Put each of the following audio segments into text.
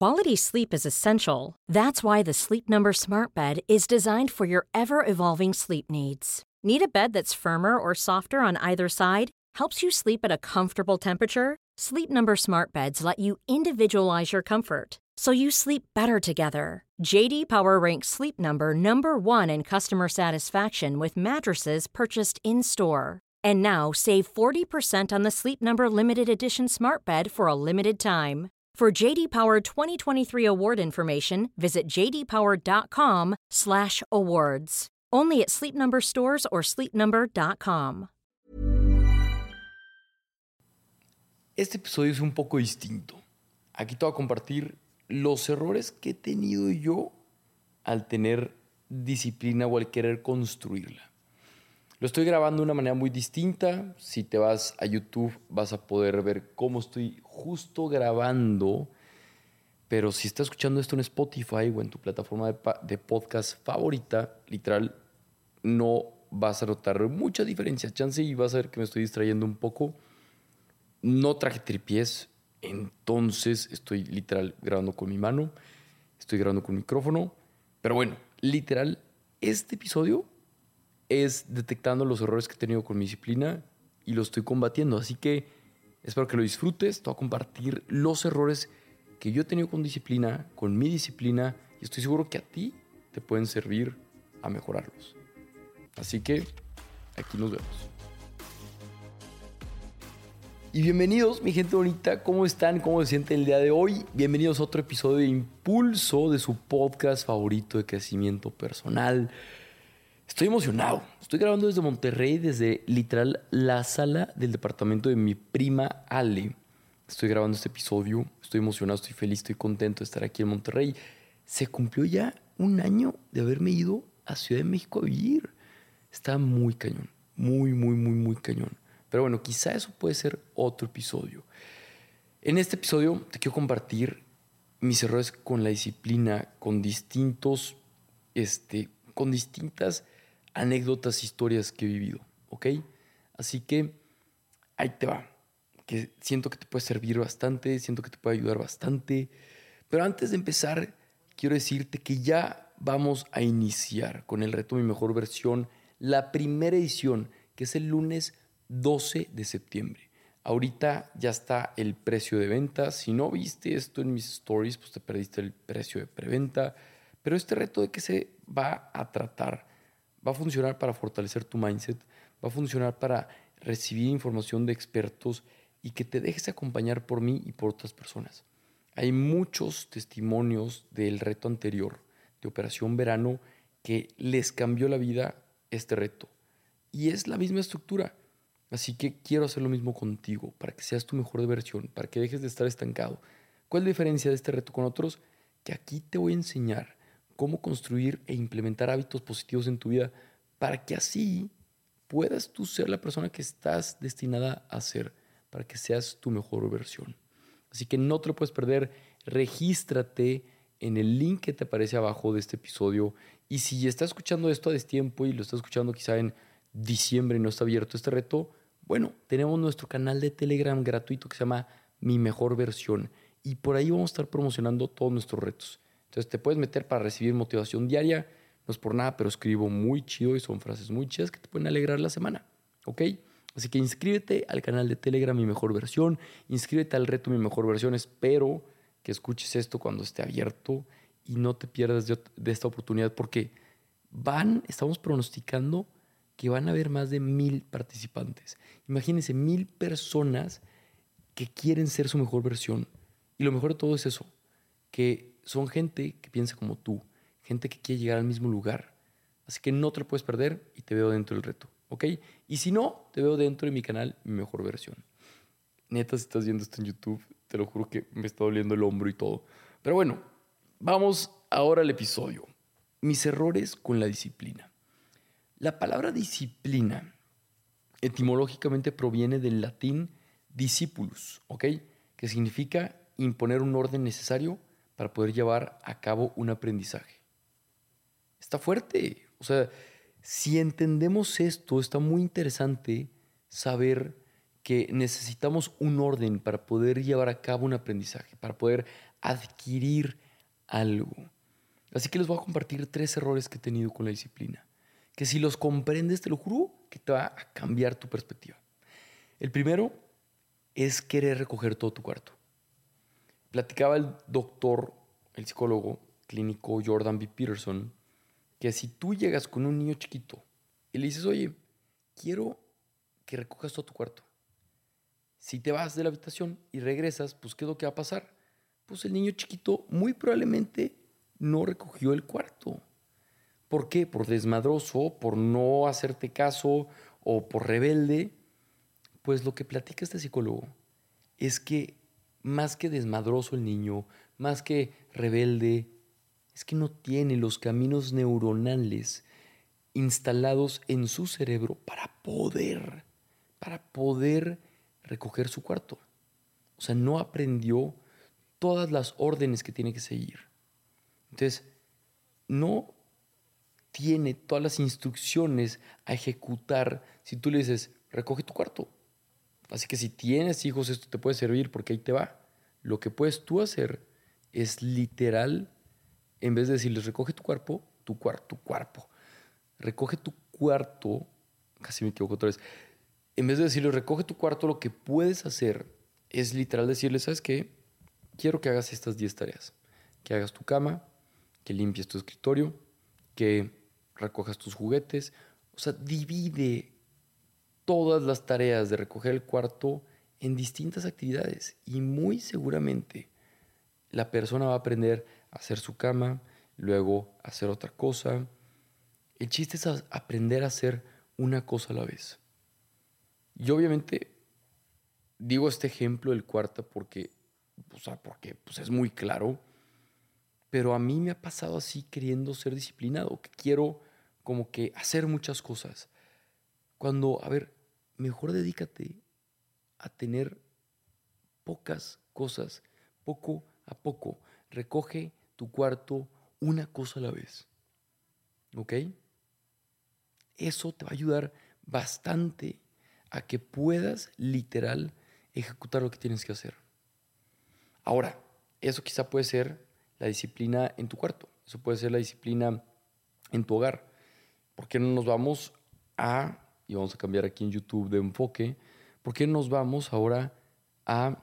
Quality sleep is essential. That's why the Sleep Number Smart Bed is designed for your ever-evolving sleep needs. Need a bed that's firmer or softer on either side? Helps you sleep at a comfortable temperature? Sleep Number Smart Beds let you individualize your comfort, so you sleep better together. J.D. Power ranks Sleep Number number one in customer satisfaction with mattresses purchased in-store. And now, save 40% on the Sleep Number Limited Edition Smart Bed for a limited time. For J.D. Power 2023 award information, visit jdpower.com/awards. Only at Sleep Number stores or sleepnumber.com. Este episodio es un poco distinto. Aquí te voy a compartir los errores que he tenido yo al tener disciplina o al querer construirla. Lo estoy grabando de una manera muy distinta. Si te vas a YouTube vas a poder ver cómo estoy justo grabando. Pero si estás escuchando esto en Spotify o en tu plataforma de podcast favorita, literal, no vas a notar mucha diferencia. Chance y vas a ver que me estoy distrayendo un poco. No traje tripiés, entonces estoy literal grabando con mi mano. Estoy grabando con micrófono. Pero bueno, literal, este episodio es detectando los errores que he tenido con mi disciplina y lo estoy combatiendo. Así que espero que lo disfrutes. Te voy a compartir los errores que yo he tenido con disciplina, con mi disciplina, y estoy seguro que a ti te pueden servir a mejorarlos. Así que aquí nos vemos. Y bienvenidos, mi gente bonita. ¿Cómo están? ¿Cómo se sienten el día de hoy? Bienvenidos a otro episodio de Impulso, de su podcast favorito de crecimiento personal. Estoy emocionado. Estoy grabando desde Monterrey, desde literal la sala del departamento de mi prima Ale. Estoy grabando este episodio. Estoy emocionado, estoy feliz, estoy contento de estar aquí en Monterrey. Se cumplió ya un año de haberme ido a Ciudad de México a vivir. Está muy cañón. Muy cañón. Pero bueno, quizá eso puede ser otro episodio. En este episodio te quiero compartir mis errores con la disciplina, con distintas anécdotas, historias que he vivido, ¿ok? Así que ahí te va, que siento que te puede servir bastante, siento que te puede ayudar bastante. Pero antes de empezar, quiero decirte que ya vamos a iniciar con el reto Mi Mejor Versión, la primera edición, que es el lunes 12 de septiembre. Ahorita ya está el precio de venta. Si no viste esto en mis stories, pues te perdiste el precio de preventa. Pero este reto, ¿de qué se va a tratar? Va a funcionar para fortalecer tu mindset, va a funcionar para recibir información de expertos y que te dejes acompañar por mí y por otras personas. Hay muchos testimonios del reto anterior, de Operación Verano, que les cambió la vida este reto. Y es la misma estructura. Así que quiero hacer lo mismo contigo, para que seas tu mejor versión, para que dejes de estar estancado. ¿Cuál es la diferencia de este reto con otros? Que aquí te voy a enseñar cómo construir e implementar hábitos positivos en tu vida para que así puedas tú ser la persona que estás destinada a ser, para que seas tu mejor versión. Así que no te lo puedes perder. Regístrate en el link que te aparece abajo de este episodio. Y si estás escuchando esto a destiempo y lo estás escuchando quizá en diciembre y no está abierto este reto, bueno, tenemos nuestro canal de Telegram gratuito que se llama Mi Mejor Versión. Y por ahí vamos a estar promocionando todos nuestros retos. Entonces te puedes meter para recibir motivación diaria. No es por nada, pero escribo muy chido y son frases muy chidas que te pueden alegrar la semana. ¿Ok? Así que inscríbete al canal de Telegram Mi Mejor Versión. Inscríbete al reto Mi Mejor Versión. Espero que escuches esto cuando esté abierto y no te pierdas de esta oportunidad porque estamos pronosticando que van a haber más de 1,000 participantes. Imagínense, 1,000 personas que quieren ser su mejor versión. Y lo mejor de todo es eso, que son gente que piensa como tú, gente que quiere llegar al mismo lugar. Así que no te lo puedes perder y te veo dentro del reto, ¿ok? Y si no, te veo dentro de mi canal Mi Mejor Versión. Neta, si estás viendo esto en YouTube, te lo juro que me está doliendo el hombro y todo. Pero bueno, vamos ahora al episodio. Mis errores con la disciplina. La palabra disciplina etimológicamente proviene del latín discipulus, ¿ok? Que significa imponer un orden necesario para poder llevar a cabo un aprendizaje. Está fuerte. O sea, si entendemos esto, está muy interesante saber que necesitamos un orden para poder llevar a cabo un aprendizaje, para poder adquirir algo. Así que les voy a compartir 3 errores que he tenido con la disciplina, que si los comprendes, te lo juro, que te va a cambiar tu perspectiva. El primero es querer recoger todo tu cuarto. Platicaba el doctor, el psicólogo clínico Jordan B. Peterson, que si tú llegas con un niño chiquito y le dices, oye, quiero que recojas todo tu cuarto. Si te vas de la habitación y regresas, pues ¿qué es lo que va a pasar? Pues el niño chiquito muy probablemente no recogió el cuarto. ¿Por qué? Por desmadroso, por no hacerte caso o por rebelde. Pues lo que platica este psicólogo es que más que desmadroso el niño, más que rebelde, es que no tiene los caminos neuronales instalados en su cerebro para poder recoger su cuarto. O sea, no aprendió todas las órdenes que tiene que seguir. Entonces, no tiene todas las instrucciones a ejecutar si tú le dices, recoge tu cuarto. Así que si tienes hijos, esto te puede servir porque ahí te va. Lo que puedes tú hacer es literal, en vez de decirles, recoge tu cuerpo, tu cuerpo. Recoge tu cuarto, casi me equivoco otra vez. En vez de decirles, recoge tu cuarto, lo que puedes hacer es literal decirles, ¿sabes qué? Quiero que hagas estas 10 tareas. Que hagas tu cama, que limpies tu escritorio, que recojas tus juguetes. O sea, divide todas las tareas de recoger el cuarto en distintas actividades y muy seguramente la persona va a aprender a hacer su cama, luego a hacer otra cosa. El chiste es aprender a hacer una cosa a la vez. Y obviamente digo este ejemplo del cuarto porque es muy claro, pero a mí me ha pasado así queriendo ser disciplinado, que quiero como que hacer muchas cosas. Cuando, a ver, mejor dedícate a tener pocas cosas, poco a poco. Recoge tu cuarto una cosa a la vez. ¿Ok? Eso te va a ayudar bastante a que puedas literal ejecutar lo que tienes que hacer. Ahora, eso quizá puede ser la disciplina en tu cuarto. Eso puede ser la disciplina en tu hogar. ¿Por qué no nos vamos y vamos a cambiar aquí en YouTube de enfoque, por qué no nos vamos ahora a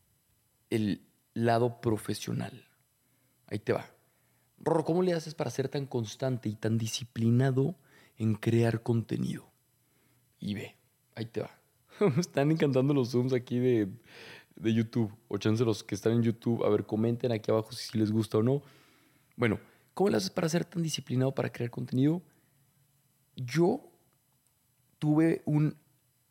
el lado profesional? Ahí te va. Rorro, ¿cómo le haces para ser tan constante y tan disciplinado en crear contenido? Y ve, ahí te va. Me están encantando los zooms aquí de YouTube. O chance los que están en YouTube, a ver, comenten aquí abajo si les gusta o no. Bueno, ¿cómo le haces para ser tan disciplinado para crear contenido? Yo tuve un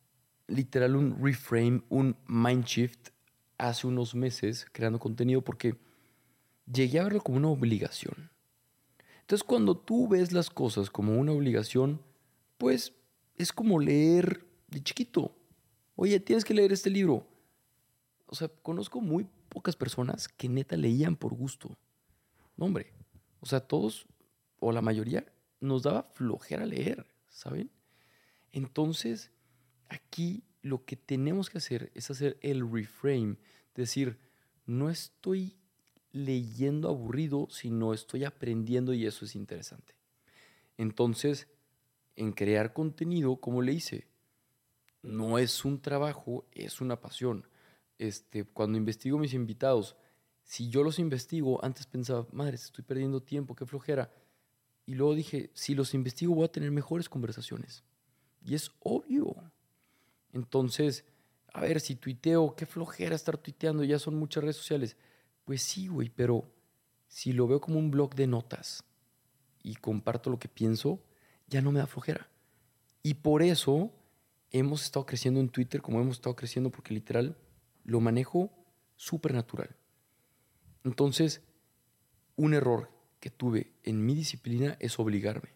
reframe, un mind shift hace unos meses creando contenido porque llegué a verlo como una obligación. Entonces, cuando tú ves las cosas como una obligación, pues es como leer de chiquito. Oye, tienes que leer este libro. O sea, conozco muy pocas personas que neta leían por gusto. No, hombre. O sea, todos, o la mayoría, nos daba flojera leer, ¿saben? Entonces, aquí lo que tenemos que hacer es hacer el reframe. Decir, no estoy leyendo aburrido, sino estoy aprendiendo y eso es interesante. Entonces, en crear contenido, como le hice, no es un trabajo, es una pasión. Cuando investigo mis invitados, si yo los investigo, antes pensaba, madre, estoy perdiendo tiempo, qué flojera. Y luego dije, si los investigo voy a tener mejores conversaciones. Y es obvio. Entonces, a ver, si tuiteo, qué flojera estar tuiteando, ya son muchas redes sociales. Pues sí, güey, pero si lo veo como un blog de notas y comparto lo que pienso, ya no me da flojera. Y por eso hemos estado creciendo en Twitter como hemos estado creciendo, porque literal lo manejo súper natural. Entonces, un error que tuve en mi disciplina es obligarme.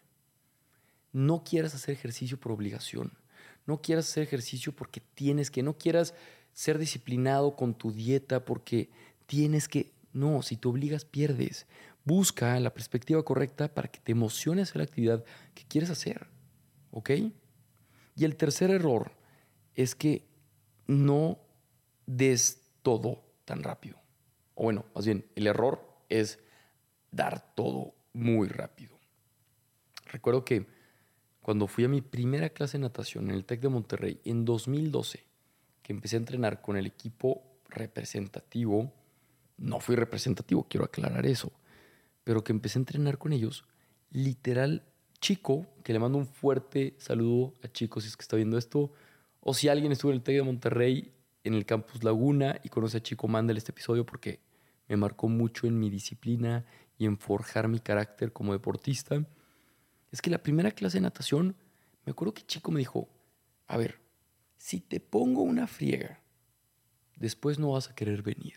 No quieras hacer ejercicio por obligación. No quieras hacer ejercicio porque tienes que. No quieras ser disciplinado con tu dieta porque tienes que. No, si te obligas, pierdes. Busca la perspectiva correcta para que te emociones hacer la actividad que quieres hacer. ¿Ok? Y el tercer error es que no des todo tan rápido. O bueno, más bien, el error es dar todo muy rápido. Recuerdo que cuando fui a mi primera clase de natación en el TEC de Monterrey en 2012, que empecé a entrenar con el equipo representativo, no fui representativo, quiero aclarar eso, pero que empecé a entrenar con ellos, literal, Chico, que le mando un fuerte saludo a Chico si es que está viendo esto, o si alguien estuvo en el TEC de Monterrey, en el Campus Laguna, y conoce a Chico, mándale este episodio porque me marcó mucho en mi disciplina y en forjar mi carácter como deportista. Es que la primera clase de natación, me acuerdo que Chico me dijo, a ver, si te pongo una friega, después no vas a querer venir.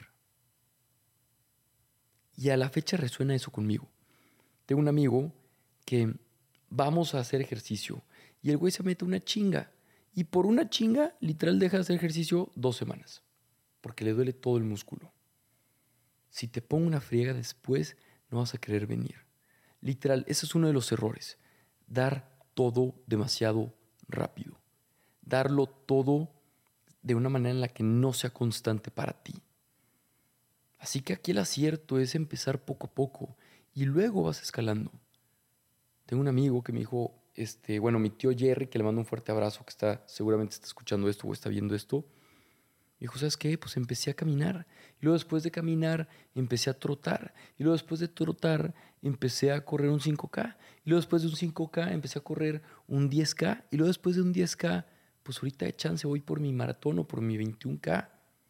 Y a la fecha resuena eso conmigo. Tengo un amigo que vamos a hacer ejercicio y el güey se mete una chinga. Y por una chinga, literal, deja de hacer ejercicio 2 semanas. Porque le duele todo el músculo. Si te pongo una friega después, no vas a querer venir. Literal, ese es uno de los errores. Dar todo demasiado rápido. Darlo todo de una manera en la que no sea constante para ti. Así que aquí el acierto es empezar poco a poco y luego vas escalando. Tengo un amigo que me dijo, mi tío Jerry, que le mando un fuerte abrazo, que seguramente está escuchando esto o está viendo esto. Me dijo, ¿sabes qué? Pues empecé a caminar. Y luego después de caminar, empecé a trotar. Y luego después de trotar, empecé a correr un 5K. Y luego después de un 5K, empecé a correr un 10K. Y luego después de un 10K, pues ahorita de chance voy por mi maratón o por mi 21K.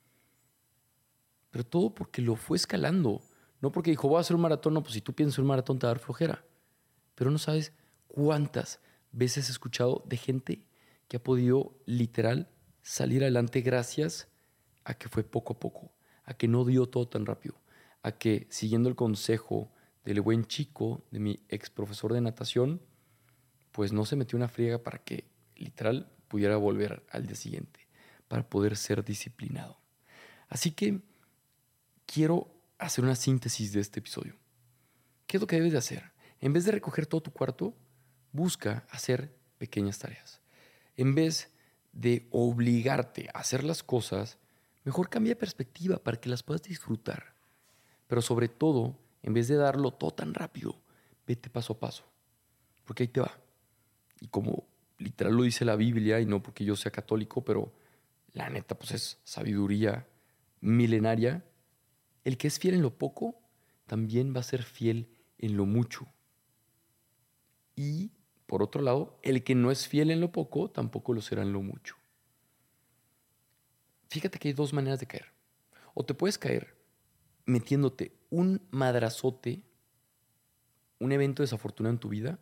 Pero todo porque lo fue escalando. No porque dijo, voy a hacer un maratón. No, pues si tú piensas en un maratón te va a dar flojera. Pero no sabes cuántas veces he escuchado de gente que ha podido literal salir adelante gracias a que fue poco a poco, a que no dio todo tan rápido, a que siguiendo el consejo del buen Chico, de mi ex profesor de natación, pues no se metió una friega para que literal pudiera volver al día siguiente, para poder ser disciplinado. Así que quiero hacer una síntesis de este episodio. ¿Qué es lo que debes de hacer? En vez de recoger todo tu cuarto, busca hacer pequeñas tareas. En vez de obligarte a hacer las cosas, mejor cambia de perspectiva para que las puedas disfrutar. Pero sobre todo, en vez de darlo todo tan rápido, vete paso a paso. Porque ahí te va. Y como literal lo dice la Biblia, y no porque yo sea católico, pero la neta pues es sabiduría milenaria, el que es fiel en lo poco, también va a ser fiel en lo mucho. Y, por otro lado, el que no es fiel en lo poco, tampoco lo será en lo mucho. Fíjate que hay 2 maneras de caer. O te puedes caer metiéndote un madrazote, un evento desafortunado en tu vida,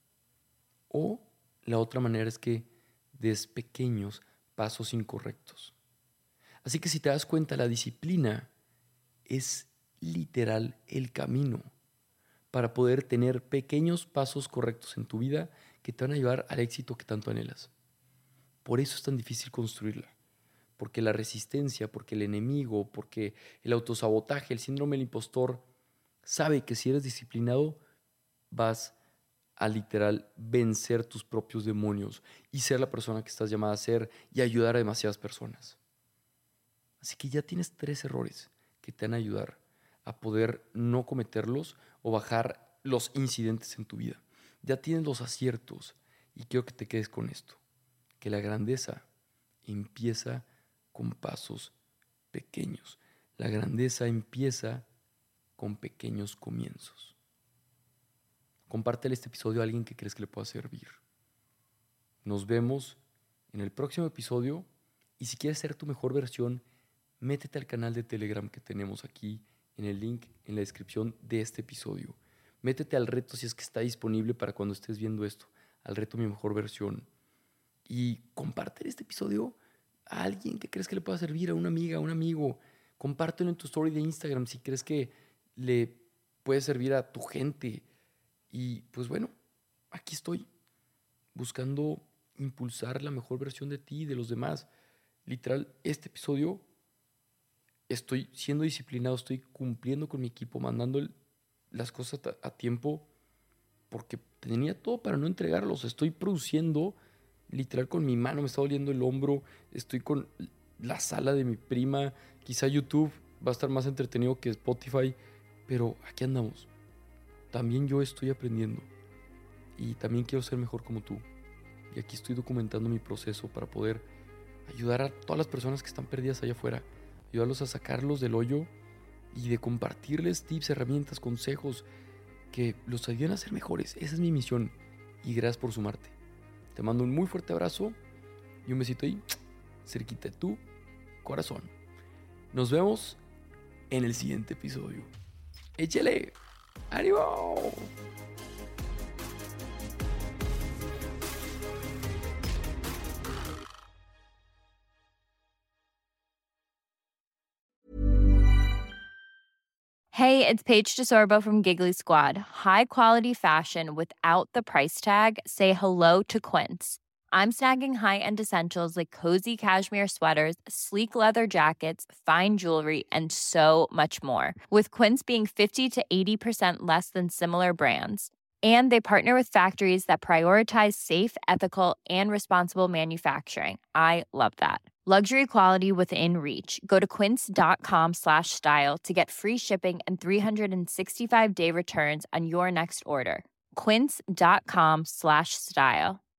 o la otra manera es que des pequeños pasos incorrectos. Así que si te das cuenta, la disciplina es literal el camino para poder tener pequeños pasos correctos en tu vida que te van a llevar al éxito que tanto anhelas. Por eso es tan difícil construirla. Porque la resistencia, porque el enemigo, porque el autosabotaje, el síndrome del impostor, sabe que si eres disciplinado vas a literal vencer tus propios demonios y ser la persona que estás llamada a ser y ayudar a demasiadas personas. Así que ya tienes 3 errores que te van a ayudar a poder no cometerlos o bajar los incidentes en tu vida. Ya tienes los aciertos y quiero que te quedes con esto, que la grandeza empieza con pasos pequeños. La grandeza empieza con pequeños comienzos. Compártele este episodio a alguien que crees que le pueda servir. Nos vemos en el próximo episodio y si quieres ser tu mejor versión, métete al canal de Telegram que tenemos aquí en el link en la descripción de este episodio. Métete al reto si es que está disponible para cuando estés viendo esto, al reto Mi Mejor Versión. Y comparte este episodio a alguien que crees que le pueda servir, a una amiga, a un amigo. Compártelo en tu story de Instagram si crees que le puede servir a tu gente. Y pues bueno, aquí estoy buscando impulsar la mejor versión de ti y de los demás. Literal, este episodio estoy siendo disciplinado, estoy cumpliendo con mi equipo, mandando las cosas a tiempo porque tenía todo para no entregarlos. Estoy produciendo literal con mi mano, me está doliendo el hombro, estoy con la sala de mi prima, quizá YouTube va a estar más entretenido que Spotify, pero aquí andamos. También yo estoy aprendiendo y también quiero ser mejor como tú. Y aquí estoy documentando mi proceso para poder ayudar a todas las personas que están perdidas allá afuera, ayudarlos a sacarlos del hoyo y de compartirles tips, herramientas, consejos que los ayuden a ser mejores. Esa es mi misión y gracias por sumarte. Te mando un muy fuerte abrazo y un besito ahí, cerquita de tu corazón. Nos vemos en el siguiente episodio. ¡Échale! ¡Ánimo! Hey, it's Paige DeSorbo from Giggly Squad. High quality fashion without the price tag. Say hello to Quince. I'm snagging high-end essentials like cozy cashmere sweaters, sleek leather jackets, fine jewelry, and so much more. With Quince being 50 to 80% less than similar brands. And they partner with factories that prioritize safe, ethical, and responsible manufacturing. I love that. Luxury quality within reach. Go to quince.com/style to get free shipping and 365-day returns on your next order. Quince.com/style.